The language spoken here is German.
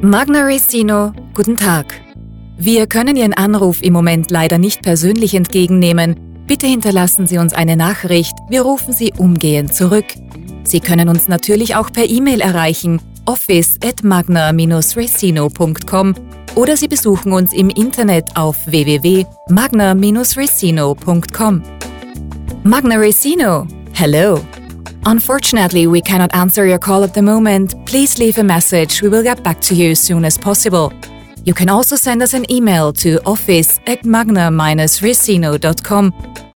Magna Resino, guten Tag. Wir können Ihren Anruf im Moment leider nicht persönlich entgegennehmen. Bitte hinterlassen Sie uns eine Nachricht, wir rufen Sie umgehend zurück. Sie können uns natürlich auch per E-Mail erreichen, office@magna-resino.com oder Sie besuchen uns im Internet auf www.magna-resino.com. Magna Resino, hello. Unfortunately, we cannot answer your call at the moment. Please leave a message. We will get back to you as soon as possible. You can also send us an email to office@magna-resino.com